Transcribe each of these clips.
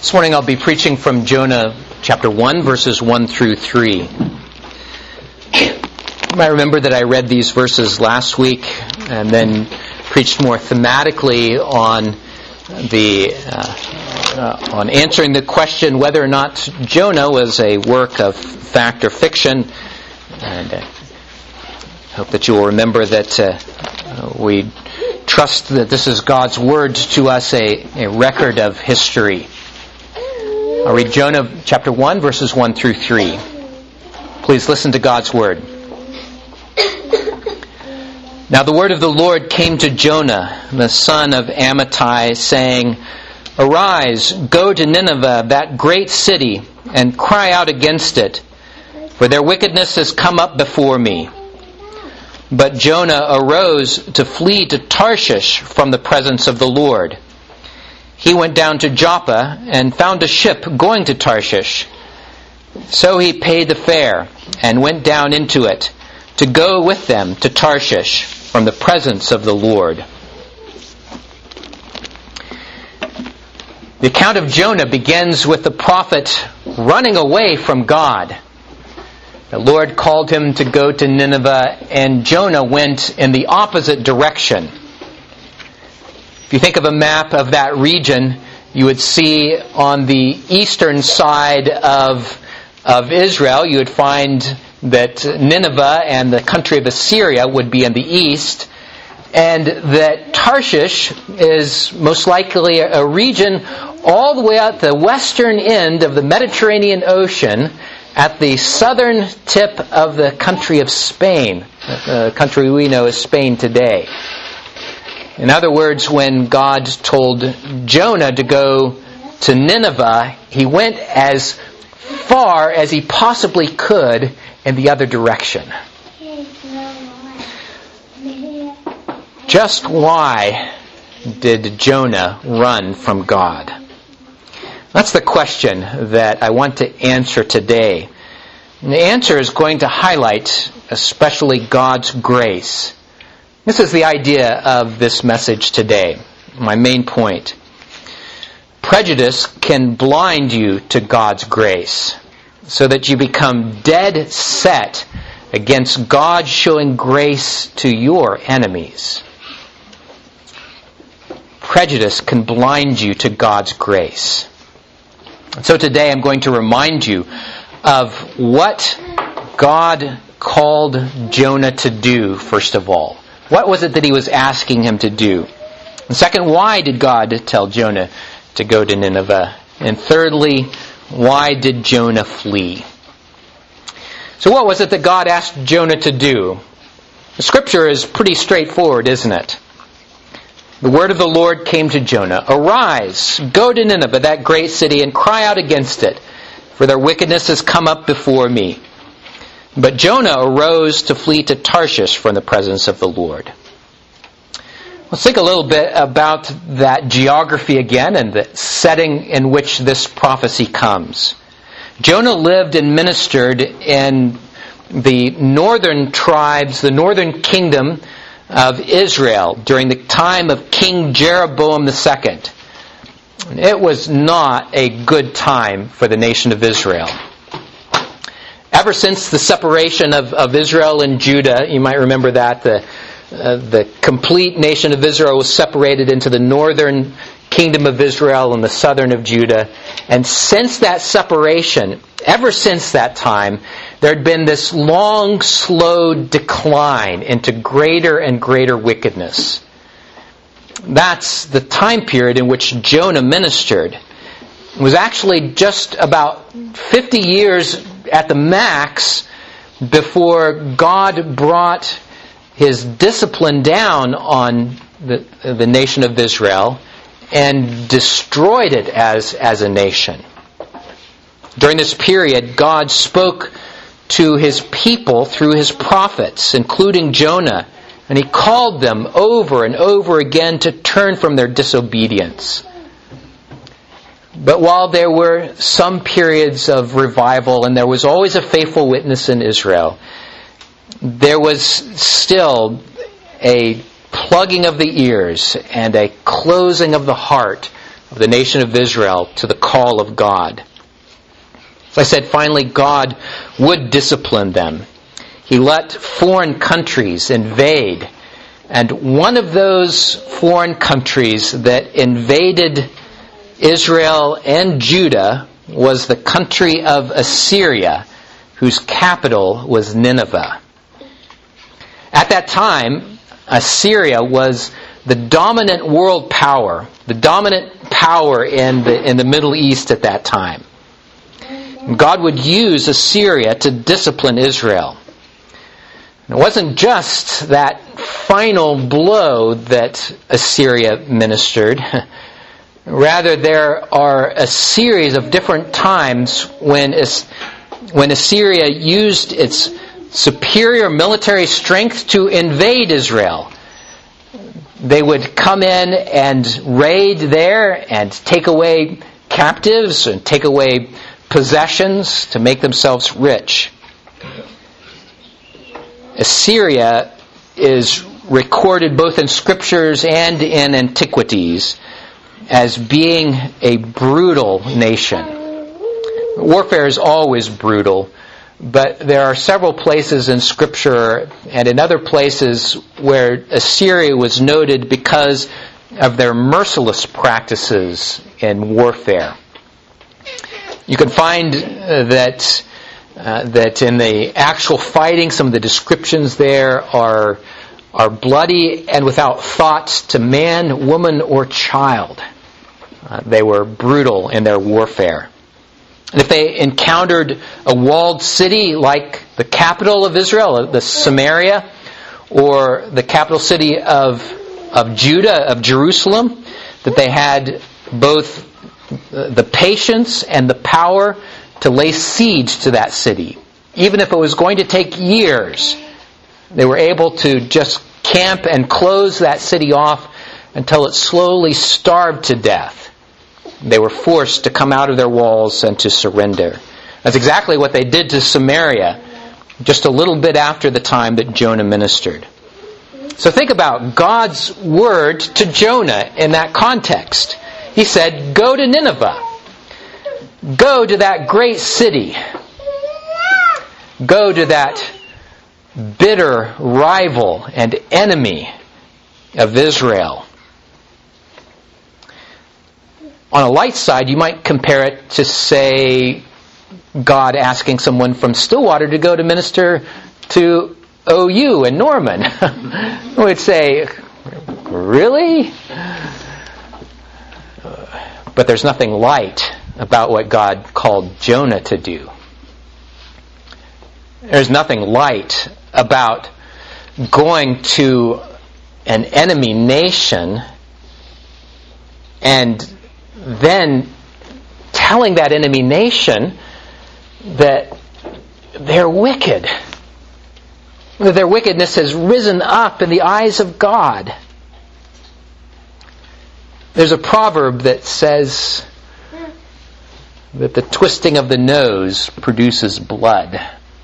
This morning I'll be preaching from Jonah chapter 1, verses 1 through 3. You might remember that I read these verses last week and then preached more thematically on answering the question whether or not Jonah was a work of fact or fiction. And I hope that you will remember that we trust that this is God's word to us, a record of history. I'll read Jonah chapter 1, verses 1 through 3. Please listen to God's word. Now the word of the Lord came to Jonah, the son of Amittai, saying, "Arise, go to Nineveh, that great city, and cry out against it, for their wickedness has come up before me." But Jonah arose to flee to Tarshish from the presence of the Lord. He went down to Joppa and found a ship going to Tarshish. So he paid the fare and went down into it to go with them to Tarshish from the presence of the Lord. The account of Jonah begins with the prophet running away from God. The Lord called him to go to Nineveh, and Jonah went in the opposite direction. If you think of a map of that region, you would see on the eastern side of Israel, you would find that Nineveh and the country of Assyria would be in the east, and that Tarshish is most likely a region all the way at the western end of the Mediterranean Ocean, at the southern tip of the country of Spain, the country we know as Spain today. In other words, when God told Jonah to go to Nineveh, he went as far as he possibly could in the other direction. Just why did Jonah run from God? That's the question that I want to answer today. And the answer is going to highlight especially God's grace. This is the idea of this message today, my main point. Prejudice can blind you to God's grace so that you become dead set against God showing grace to your enemies. Prejudice can blind you to God's grace. So today I'm going to remind you of what God called Jonah to do, first of all. What was it that he was asking him to do? And second, why did God tell Jonah to go to Nineveh? And thirdly, why did Jonah flee? So what was it that God asked Jonah to do? The scripture is pretty straightforward, isn't it? The word of the Lord came to Jonah, "Arise, go to Nineveh, that great city, and cry out against it, for their wickedness has come up before me." But Jonah arose to flee to Tarshish from the presence of the Lord. Let's think a little bit about that geography again and the setting in which this prophecy comes. Jonah lived and ministered in the northern tribes, the northern kingdom of Israel during the time of King Jeroboam II. It was not a good time for the nation of Israel. Ever since the separation of Israel and Judah, you might remember that the complete nation of Israel was separated into the northern kingdom of Israel and the southern of Judah. And since that separation, ever since that time, there had been this long, slow decline into greater and greater wickedness. That's the time period in which Jonah ministered. It was actually just about 50 years at the max before God brought His discipline down on the nation of Israel and destroyed it as a nation. During this period, God spoke to His people through His prophets, including Jonah, and He called them over and over again to turn from their disobedience. But while there were some periods of revival, and there was always a faithful witness in Israel, there was still a plugging of the ears and a closing of the heart of the nation of Israel to the call of God. As I said, finally God would discipline them. He let foreign countries invade. And one of those foreign countries that invaded Israel and Judah was the country of Assyria, whose capital was Nineveh. At that time, Assyria was the dominant world power, the dominant power in the Middle East at that time. God would use Assyria to discipline Israel. It wasn't just that final blow that Assyria ministered. Rather, there are a series of different times when Assyria used its superior military strength to invade Israel. They would come in and raid there and take away captives and take away possessions to make themselves rich. Assyria is recorded both in scriptures and in antiquities as being a brutal nation. Warfare is always brutal, but there are several places in Scripture and in other places where Assyria was noted because of their merciless practices in warfare. You can find that in the actual fighting, some of the descriptions there are bloody and without thought to man, woman, or child. They were brutal in their warfare. And if they encountered a walled city like the capital of Israel, the Samaria, or the capital city of Judah, of Jerusalem, that they had both the patience and the power to lay siege to that city. Even if it was going to take years, they were able to just camp and close that city off until it slowly starved to death. They were forced to come out of their walls and to surrender. That's exactly what they did to Samaria just a little bit after the time that Jonah ministered. So think about God's word to Jonah in that context. He said, go to Nineveh. Go to that great city. Go to that bitter rival and enemy of Israel. On a light side, you might compare it to, say, God asking someone from Stillwater to go to minister to OU in Norman. We would say, really? But there's nothing light about what God called Jonah to do. There's nothing light about going to an enemy nation and then telling that enemy nation that they're wicked. That their wickedness has risen up in the eyes of God. There's a proverb that says that the twisting of the nose produces blood.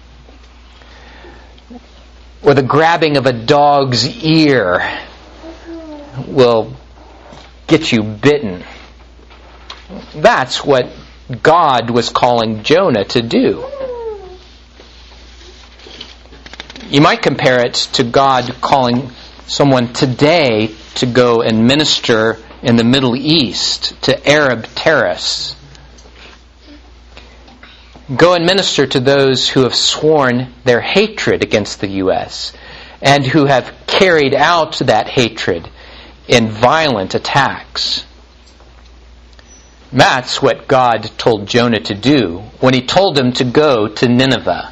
Or the grabbing of a dog's ear will get you bitten. That's what God was calling Jonah to do. You might compare it to God calling someone today to go and minister in the Middle East to Arab terrorists. Go and minister to those who have sworn their hatred against the U.S. and who have carried out that hatred in violent attacks. That's what God told Jonah to do when he told him to go to Nineveh.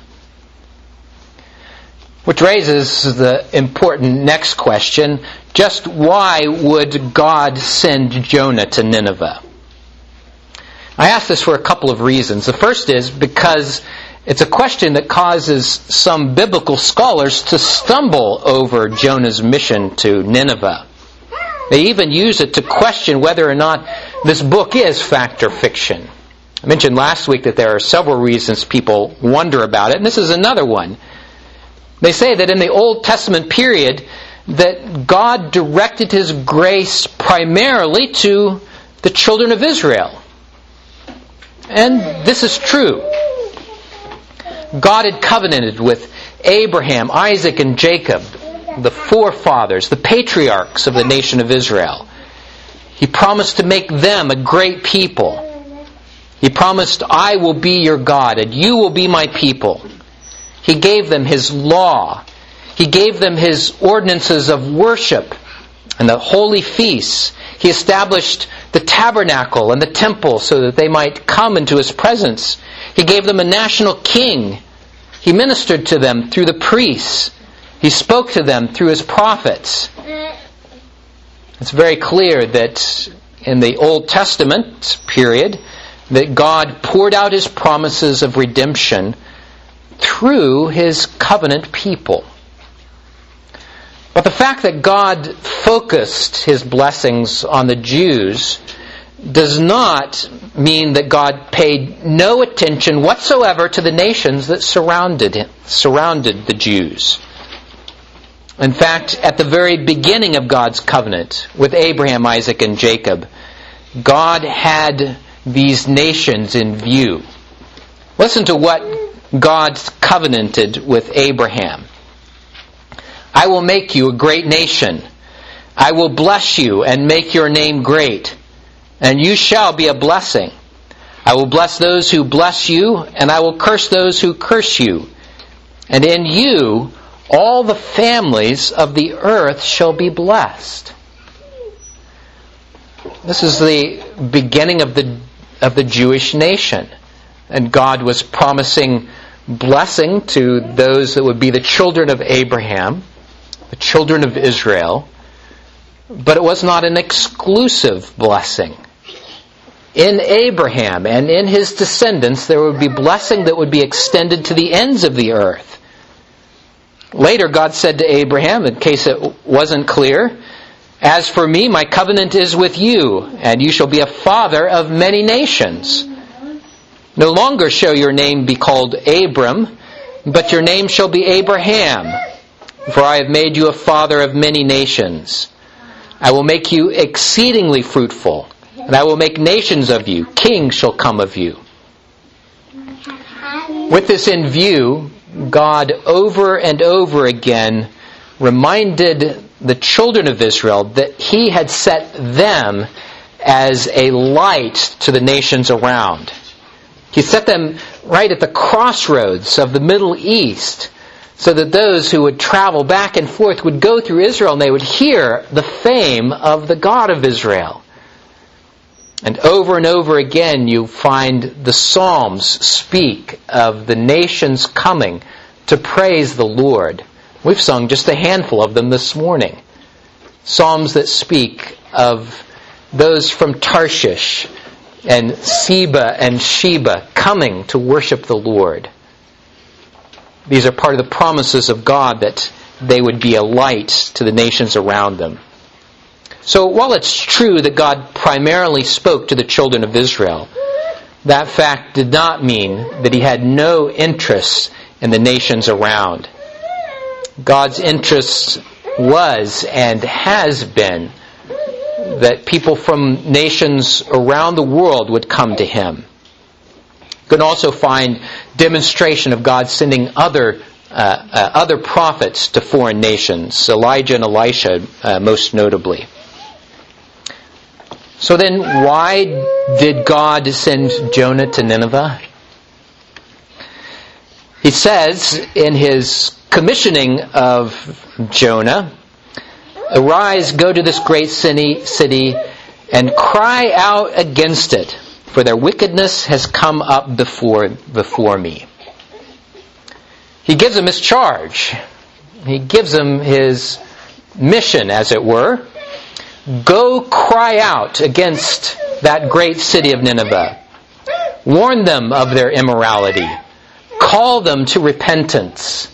Which raises the important next question, just why would God send Jonah to Nineveh? I ask this for a couple of reasons. The first is because it's a question that causes some biblical scholars to stumble over Jonah's mission to Nineveh. They even use it to question whether or not this book is fact or fiction. I mentioned last week that there are several reasons people wonder about it, and this is another one. They say that in the Old Testament period, that God directed His grace primarily to the children of Israel. And this is true. God had covenanted with Abraham, Isaac, and Jacob, the forefathers, the patriarchs of the nation of Israel. He promised to make them a great people. He promised, I will be your God, and you will be my people. He gave them His law. He gave them His ordinances of worship and the holy feasts. He established the tabernacle and the temple so that they might come into His presence. He gave them a national king. He ministered to them through the priests. He spoke to them through His prophets. It's very clear that in the Old Testament period, that God poured out His promises of redemption through His covenant people. But the fact that God focused His blessings on the Jews does not mean that God paid no attention whatsoever to the nations that surrounded the Jews. In fact, at the very beginning of God's covenant with Abraham, Isaac, and Jacob, God had these nations in view. Listen to what God covenanted with Abraham. I will make you a great nation. I will bless you and make your name great, and you shall be a blessing. I will bless those who bless you, and I will curse those who curse you. And in you all the families of the earth shall be blessed. This is the beginning of the Jewish nation. And God was promising blessing to those that would be the children of Abraham, the children of Israel. But it was not an exclusive blessing. In Abraham and in his descendants there would be blessing that would be extended to the ends of the earth. Later, God said to Abraham, in case it wasn't clear, as for me, my covenant is with you, and you shall be a father of many nations. No longer shall your name be called Abram, but your name shall be Abraham, for I have made you a father of many nations. I will make you exceedingly fruitful, and I will make nations of you. Kings shall come of you. With this in view, God over and over again reminded the children of Israel that He had set them as a light to the nations around. He set them right at the crossroads of the Middle East so that those who would travel back and forth would go through Israel and they would hear the fame of the God of Israel. And over again you find the Psalms speak of the nations coming to praise the Lord. We've sung just a handful of them this morning. Psalms that speak of those from Tarshish and Seba and Sheba coming to worship the Lord. These are part of the promises of God that they would be a light to the nations around them. So while it's true that God primarily spoke to the children of Israel, that fact did not mean that He had no interest in the nations around. God's interest was and has been that people from nations around the world would come to Him. You can also find demonstration of God sending other prophets to foreign nations, Elijah and Elisha most notably. So then, why did God send Jonah to Nineveh? He says in His commissioning of Jonah, "Arise, go to this great city, and cry out against it, for their wickedness has come up before me." He gives him his charge. He gives him his mission, as it were. Go cry out against that great city of Nineveh. Warn them of their immorality. Call them to repentance.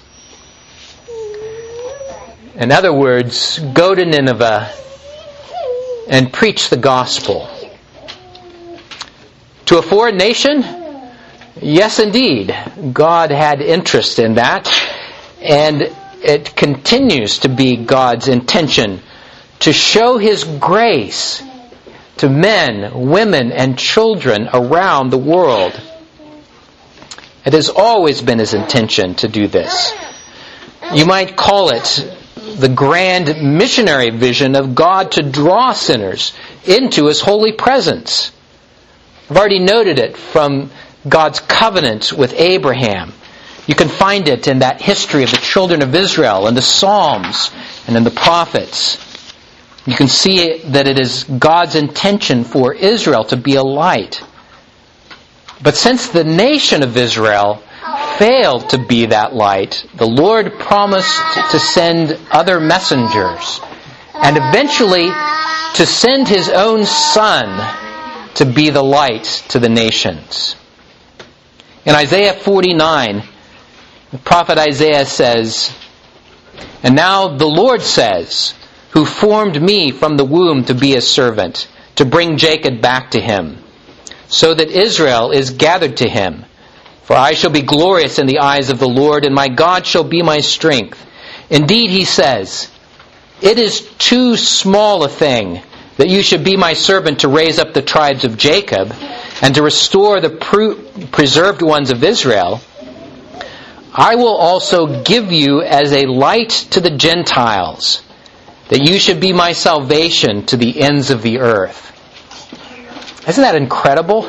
In other words, go to Nineveh and preach the gospel. To a foreign nation? Yes, indeed. God had interest in that, and it continues to be God's intention to show His grace, to men, women, and children around the world. It has always been His intention to do this. You might call it the grand missionary vision of God to draw sinners into His holy presence. I've already noted it from God's covenant with Abraham. You can find it in that history of the children of Israel, in the Psalms, and in the prophets. You can see that it is God's intention for Israel to be a light. But since the nation of Israel failed to be that light, the Lord promised to send other messengers, and eventually to send His own Son to be the light to the nations. In Isaiah 49, the prophet Isaiah says, "And now the Lord says, who formed me from the womb to be His servant, to bring Jacob back to Him, so that Israel is gathered to Him. For I shall be glorious in the eyes of the Lord, and my God shall be my strength. Indeed," He says, "it is too small a thing that you should be my servant to raise up the tribes of Jacob, and to restore the preserved ones of Israel. I will also give you as a light to the Gentiles, that you should be my salvation to the ends of the earth." Isn't that incredible?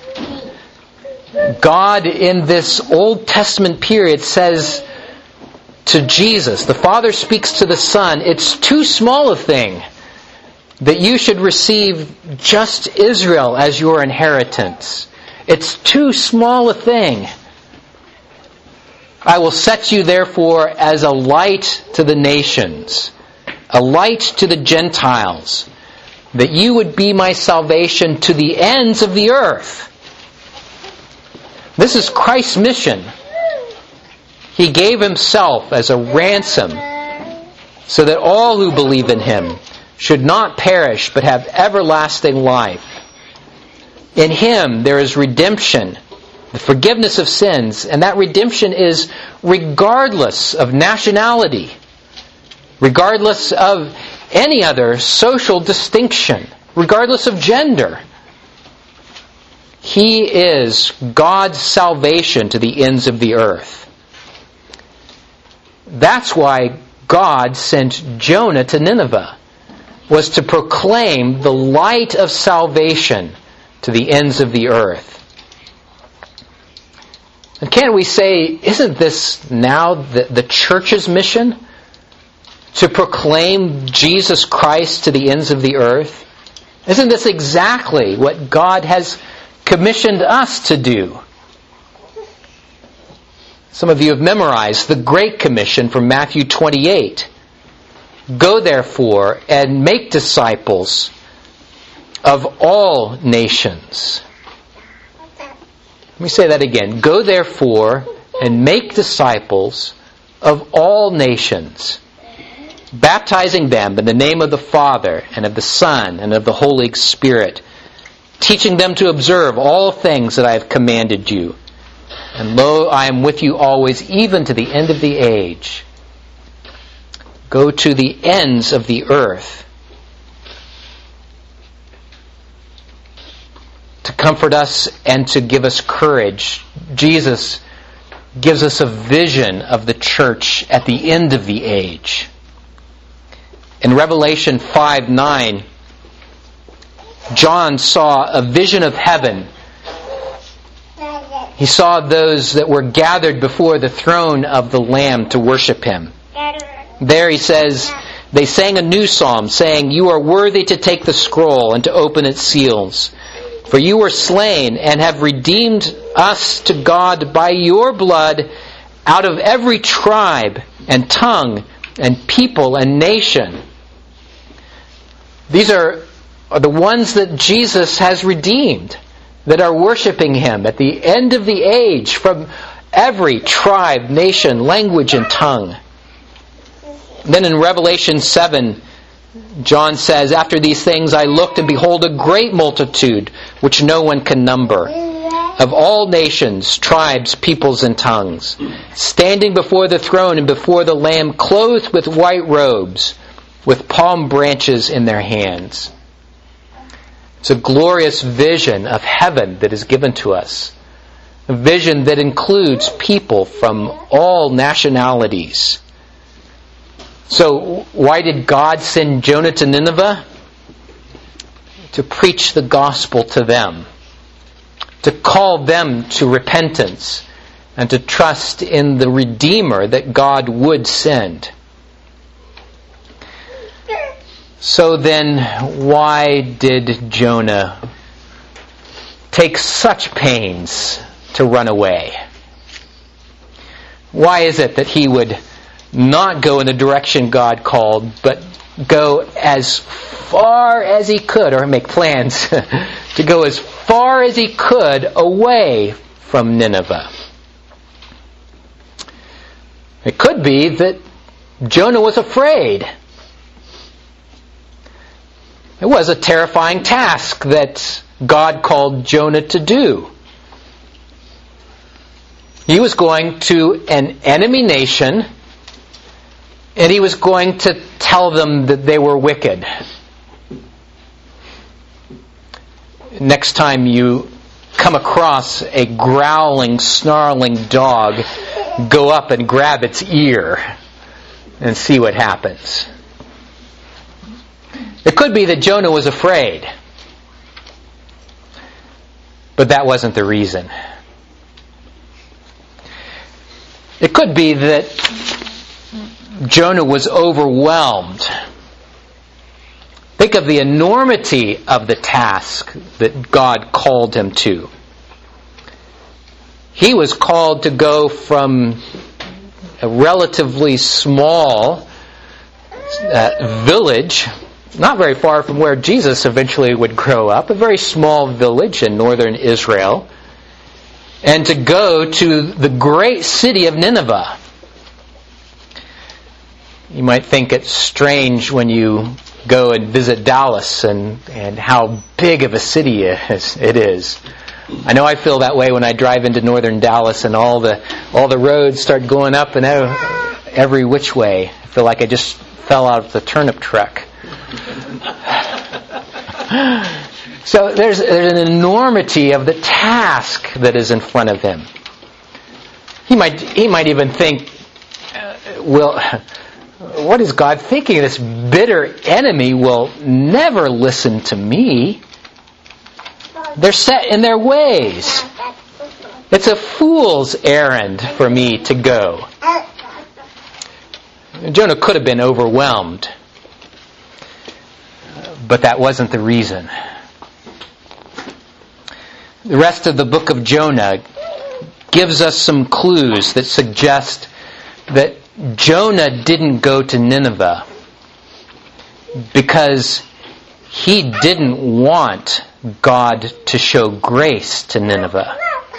God in this Old Testament period says to Jesus, the Father speaks to the Son, it's too small a thing that you should receive just Israel as your inheritance. It's too small a thing. I will set you therefore as a light to the nations, a light to the Gentiles, that you would be my salvation to the ends of the earth. This is Christ's mission. He gave Himself as a ransom so that all who believe in Him should not perish but have everlasting life. In Him there is redemption, the forgiveness of sins, and that redemption is regardless of nationality, regardless of any other social distinction, regardless of gender. He is God's salvation to the ends of the earth. That's why God sent Jonah to Nineveh, was to proclaim the light of salvation to the ends of the earth. And can't we say, isn't this now the church's mission? To proclaim Jesus Christ to the ends of the earth? Isn't this exactly what God has commissioned us to do? Some of you have memorized the Great Commission from Matthew 28. Go therefore and make disciples of all nations. Let me say that again. Go therefore and make disciples of all nations, baptizing them in the name of the Father and of the Son and of the Holy Spirit, teaching them to observe all things that I have commanded you. And lo, I am with you always, even to the end of the age. Go to the ends of the earth to comfort us and to give us courage. Jesus gives us a vision of the church at the end of the age. In Revelation 5:9, John saw a vision of heaven. He saw those that were gathered before the throne of the Lamb to worship Him. There he says, they sang a new psalm, saying, "You are worthy to take the scroll and to open its seals. For you were slain and have redeemed us to God by your blood out of every tribe and tongue and people and nation." These are the ones that Jesus has redeemed, that are worshiping Him at the end of the age from every tribe, nation, language, and tongue. Then in Revelation 7, John says, "After these things I looked, and behold, a great multitude, which no one can number, of all nations, tribes, peoples, and tongues, standing before the throne and before the Lamb, clothed with white robes, with palm branches in their hands." It's a glorious vision of heaven that is given to us. A vision that includes people from all nationalities. So why did God send Jonah to Nineveh? To preach the gospel to them. To call them to repentance and to trust in the Redeemer that God would send. So then, why did Jonah take such pains to run away? Why is it that he would not go in the direction God called, but go as far as he could, or make plans to go as far as he could away from Nineveh? It could be that Jonah was afraid. It was a terrifying task that God called Jonah to do. He was going to an enemy nation, and he was going to tell them that they were wicked. Next time you come across a growling, snarling dog, go up and grab its ear and see what happens. It could be that Jonah was afraid. But that wasn't the reason. It could be that Jonah was overwhelmed. Think of the enormity of the task that God called him to. He was called to go from a relatively small village, not very far from where Jesus eventually would grow up, a very small village in northern Israel, and to go to the great city of Nineveh. You might think it's strange when you go and visit Dallas and how big of a city it is. I know I feel that way when I drive into northern Dallas and all the roads start going up and every which way. I feel like I just fell out of the turnip truck. So there's an enormity of the task that is in front of him. He might even think, what is God thinking? This bitter enemy will never listen to me. They're set in their ways. It's a fool's errand for me to go. Jonah could have been overwhelmed. But that wasn't the reason. The rest of the book of Jonah gives us some clues that suggest that Jonah didn't go to Nineveh because he didn't want God to show grace to Nineveh.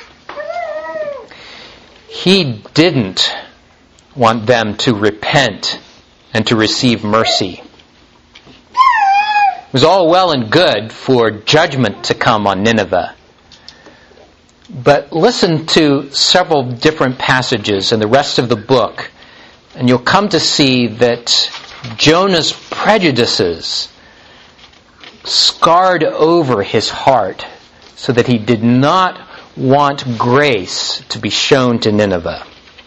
He didn't want them to repent and to receive mercy. It was all well and good for judgment to come on Nineveh. But listen to several different passages in the rest of the book, and you'll come to see that Jonah's prejudices scarred over his heart so that he did not want grace to be shown to Nineveh.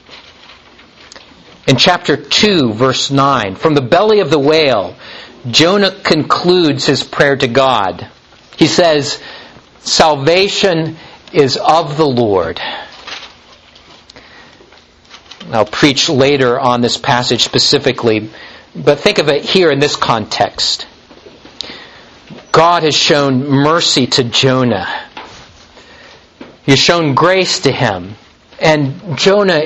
In chapter 2, verse 9, from the belly of the whale, Jonah concludes his prayer to God. He says, "Salvation is of the Lord." I'll preach later on this passage specifically, but think of it here in this context. God has shown mercy to Jonah. He has shown grace to him. And Jonah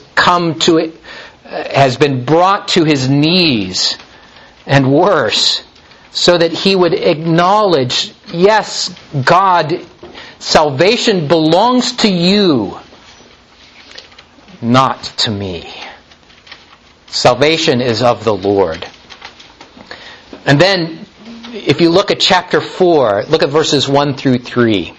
has been brought to his knees and worse, so that he would acknowledge, yes, God, salvation belongs to you, not to me. Salvation is of the Lord. And then, if you look at chapter 4, look at verses 1 through 3.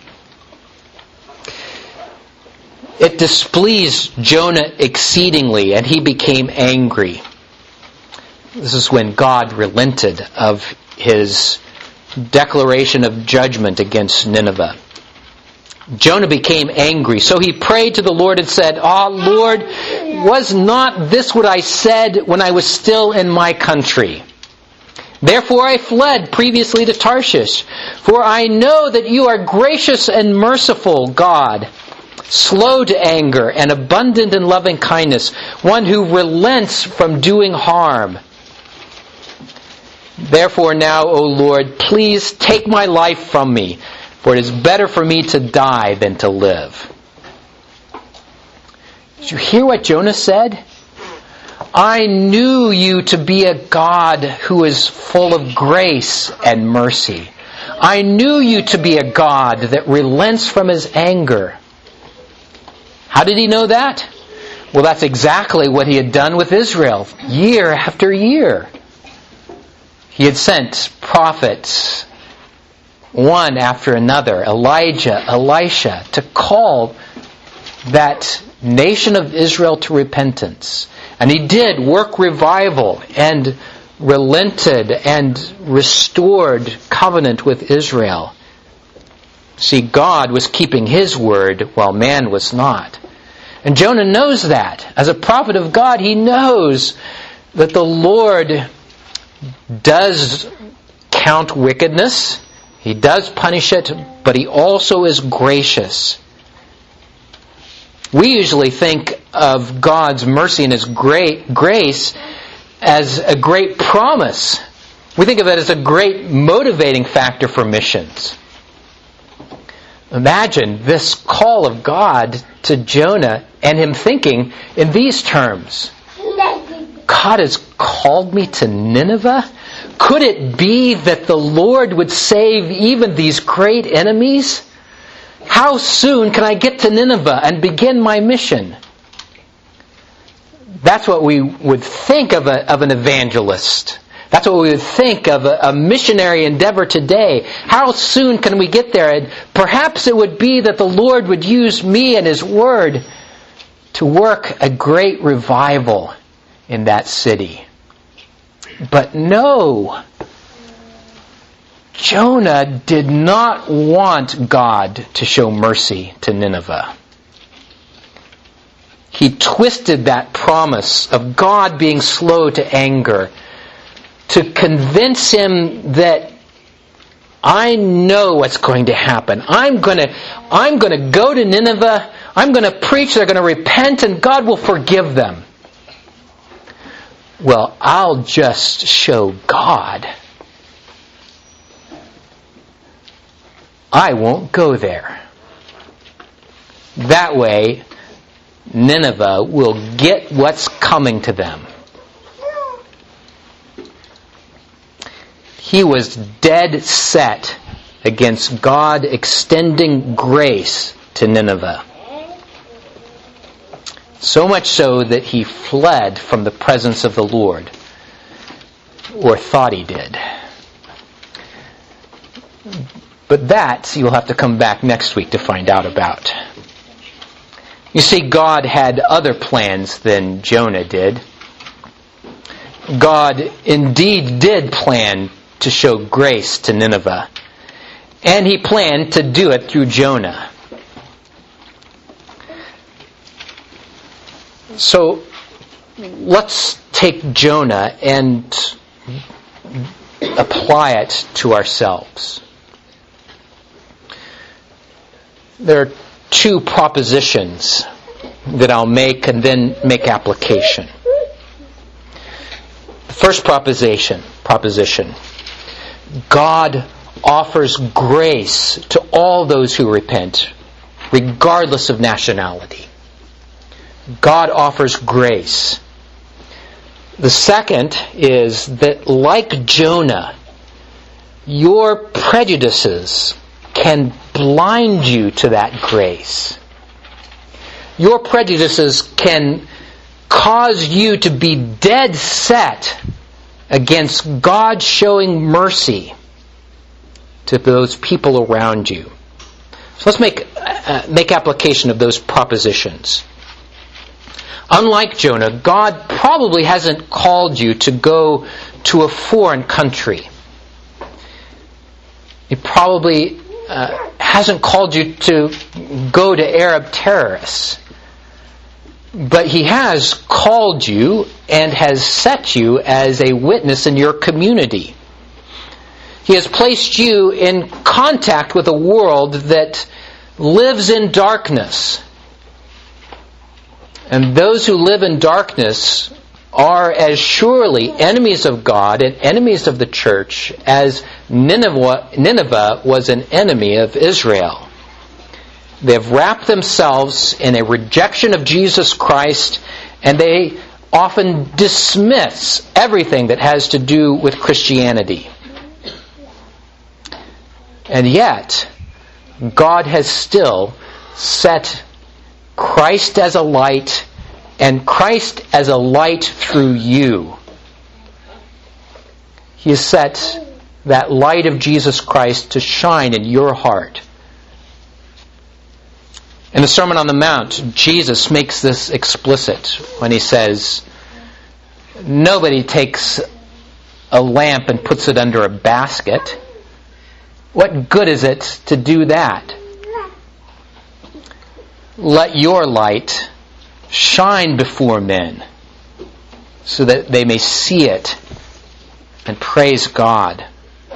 It displeased Jonah exceedingly, and he became angry. This is when God relented of his declaration of judgment against Nineveh. Jonah became angry, so he prayed to the Lord and said, "Ah, Lord, was not this what I said when I was still in my country? Therefore I fled previously to Tarshish, for I know that you are gracious and merciful God, slow to anger and abundant in loving kindness, one who relents from doing harm. Therefore now, O Lord, please take my life from me, for it is better for me to die than to live." Did you hear what Jonah said? "I knew you to be a God who is full of grace and mercy. I knew you to be a God that relents from his anger." How did he know that? Well, that's exactly what he had done with Israel year after year. He had sent prophets, one after another, Elijah, Elisha, to call that nation of Israel to repentance. And he did work revival and relented and restored covenant with Israel. See, God was keeping his word while man was not. And Jonah knows that. As a prophet of God, he knows that the Lord does count wickedness. He does punish it, but he also is gracious. We usually think of God's mercy and his grace as a great promise. We think of it as a great motivating factor for missions. Imagine this call of God to Jonah and him thinking in these terms: God has called me to Nineveh? Could it be that the Lord would save even these great enemies? How soon can I get to Nineveh and begin my mission? That's what we would think of an evangelist. That's what we would think of a missionary endeavor today. How soon can we get there? And perhaps it would be that the Lord would use me and his word to work a great revival in that city. But no, Jonah did not want God to show mercy to Nineveh. He twisted that promise of God being slow to anger to convince him that I know what's going to happen. I'm going to go to Nineveh. I'm going to preach. They're going to repent, and God will forgive them. Well, I'll just show God. I won't go there. That way, Nineveh will get what's coming to them. He was dead set against God extending grace to Nineveh. So much so that he fled from the presence of the Lord, or thought he did. But that you'll have to come back next week to find out about. You see, God had other plans than Jonah did. God indeed did plan to show grace to Nineveh, and he planned to do it through Jonah. So let's take Jonah and apply it to ourselves. There are two propositions that I'll make and then make application. The first proposition, God offers grace to all those who repent, regardless of nationality. God offers grace. The second is that, like Jonah, your prejudices can blind you to that grace. Your prejudices can cause you to be dead set against God showing mercy to those people around you. So let's make application of those propositions. Unlike Jonah, God probably hasn't called you to go to a foreign country. He probably hasn't called you to go to Arab terrorists. But He has called you and has set you as a witness in your community. He has placed you in contact with a world that lives in darkness. And those who live in darkness are as surely enemies of God and enemies of the church as Nineveh was an enemy of Israel. They have wrapped themselves in a rejection of Jesus Christ, and they often dismiss everything that has to do with Christianity. And yet, God has still set Christ as a light, and Christ as a light through you. He has set that light of Jesus Christ to shine in your heart. In the Sermon on the Mount, Jesus makes this explicit when He says, nobody takes a lamp and puts it under a basket. What good is it to do that? Let your light shine before men so that they may see it and praise God.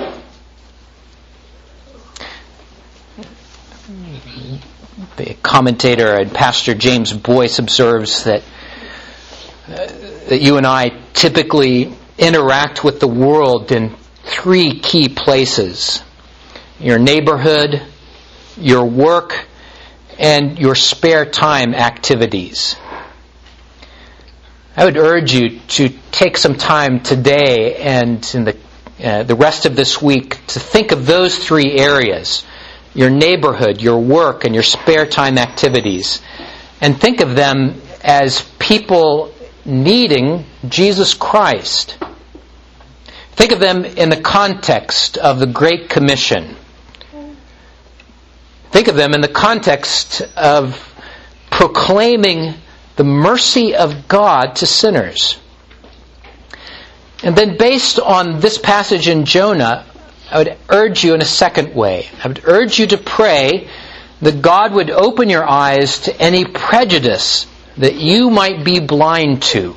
The commentator and Pastor James Boyce observes that you and I typically interact with the world in three key places: your neighborhood, your work, and your spare time activities. I would urge you to take some time today and in the rest of this week to think of those three areas: your neighborhood, your work, and your spare time activities. And think of them as people needing Jesus Christ. Think of them in the context of the Great Commission. Think of them in the context of proclaiming the mercy of God to sinners. And then based on this passage in Jonah, I would urge you in a second way. I would urge you to pray that God would open your eyes to any prejudice that you might be blind to.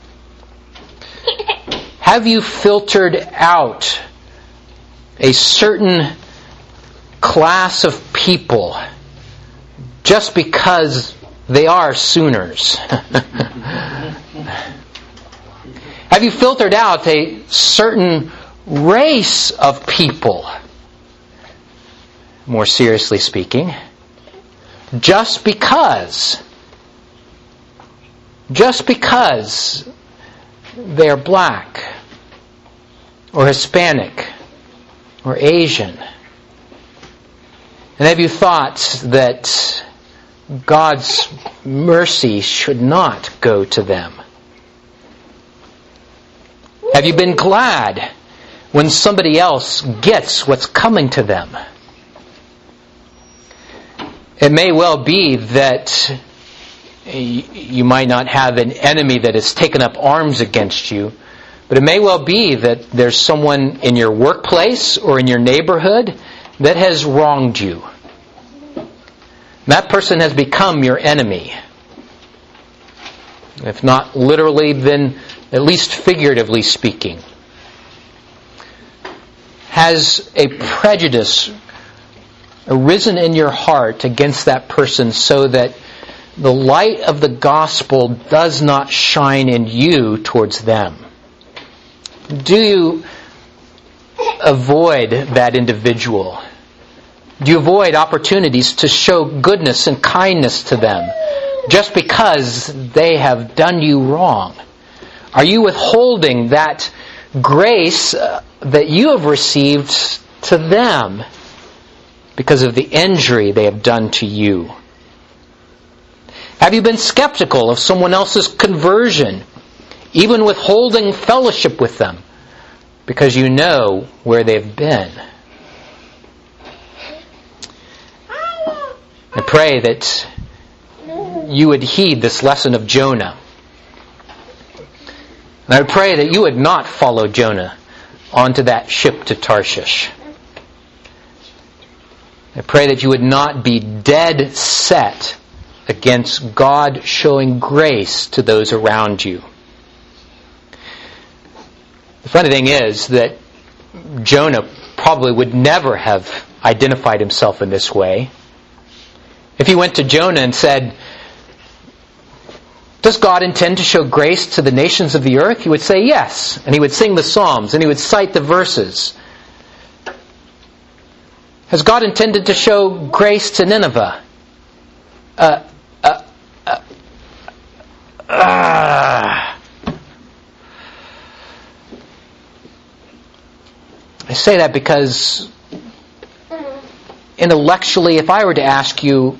Have you filtered out a certain class of people just because they are Sooners? Have you filtered out a certain race of people, more seriously speaking, just because they are black or Hispanic or Asian? And have you thought that God's mercy should not go to them? Have you been glad when somebody else gets what's coming to them? It may well be that you might not have an enemy that has taken up arms against you, but it may well be that there's someone in your workplace or in your neighborhood that has wronged you. That person has become your enemy. If not literally, then at least figuratively speaking. Has a prejudice arisen in your heart against that person so that the light of the gospel does not shine in you towards them? Do you avoid that individual? Do you avoid opportunities to show goodness and kindness to them just because they have done you wrong? Are you withholding that grace that you have received to them because of the injury they have done to you? Have you been skeptical of someone else's conversion, even withholding fellowship with them because you know where they've been? I pray that you would heed this lesson of Jonah. And I pray that you would not follow Jonah onto that ship to Tarshish. I pray that you would not be dead set against God showing grace to those around you. The funny thing is that Jonah probably would never have identified himself in this way. If he went to Jonah and said, "Does God intend to show grace to the nations of the earth?" he would say yes. And he would sing the Psalms and he would cite the verses. Has God intended to show grace to Nineveh? I say that because intellectually, if I were to ask you,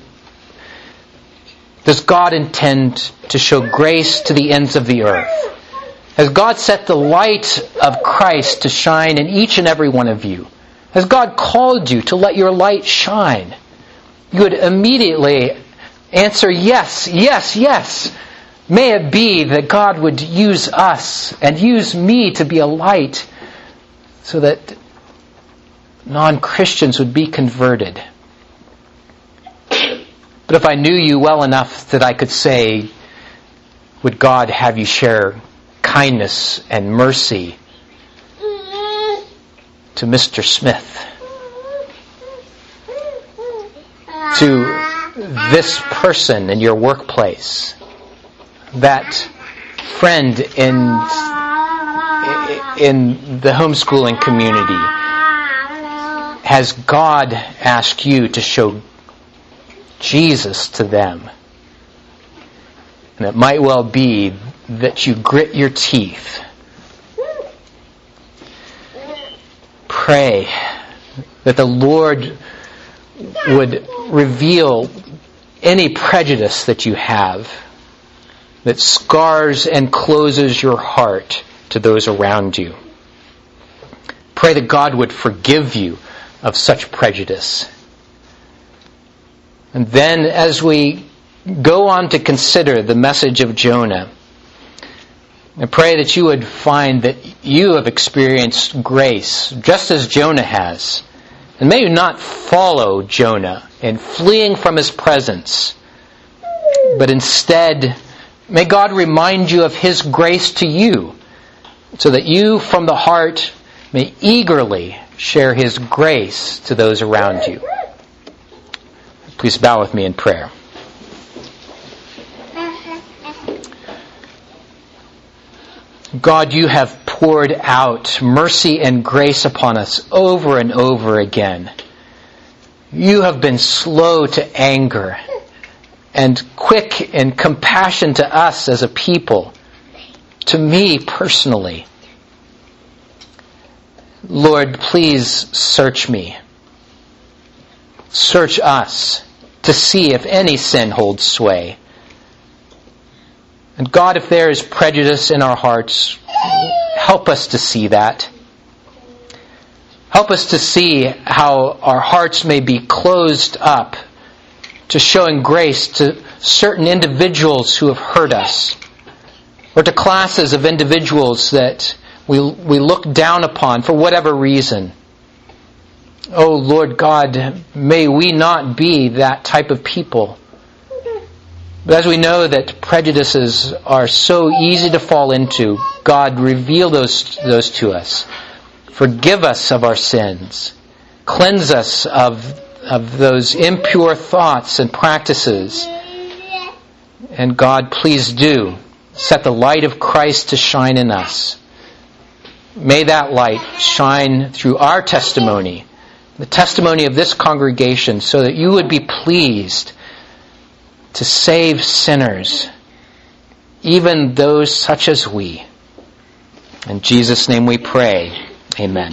does God intend to show grace to the ends of the earth? Has God set the light of Christ to shine in each and every one of you? Has God called you to let your light shine? You would immediately answer yes, yes, yes. May it be that God would use us and use me to be a light so that non-Christians would be converted. But if I knew you well enough that I could say, would God have you share kindness and mercy to Mr. Smith, to this person in your workplace, that friend in the homeschooling community? Has God asked you to show Jesus to them? And it might well be that you grit your teeth. Pray that the Lord would reveal any prejudice that you have that scars and closes your heart to those around you. Pray that God would forgive you of such prejudice. And then as we go on to consider the message of Jonah, I pray that you would find that you have experienced grace, just as Jonah has. And may you not follow Jonah in fleeing from his presence, but instead, may God remind you of His grace to you, so that you from the heart may eagerly share His grace to those around you. Please bow with me in prayer. God, you have poured out mercy and grace upon us over and over again. You have been slow to anger and quick in compassion to us as a people, to me personally. Lord, please search me. Search us to see if any sin holds sway. And God, if there is prejudice in our hearts, help us to see that. Help us to see how our hearts may be closed up to showing grace to certain individuals who have hurt us, or to classes of individuals that we look down upon for whatever reason. Oh Lord God, may we not be that type of people. But as we know that prejudices are so easy to fall into, God, reveal those to us. Forgive us of our sins. Cleanse us of those impure thoughts and practices. And God, please do set the light of Christ to shine in us. May that light shine through our testimony, the testimony of this congregation, so that you would be pleased to save sinners, even those such as we. In Jesus' name we pray. Amen.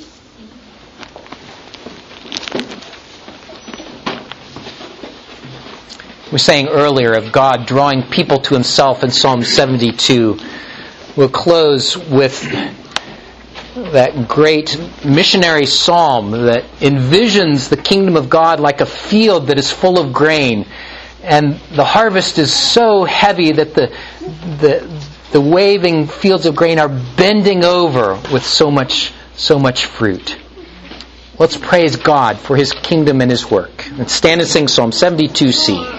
We were saying earlier of God drawing people to Himself in Psalm 72. We'll close with that great missionary psalm that envisions the kingdom of God like a field that is full of grain. And the harvest is so heavy that the waving fields of grain are bending over with so much fruit. Let's praise God for His kingdom and His work. Let's stand and sing Psalm 72C.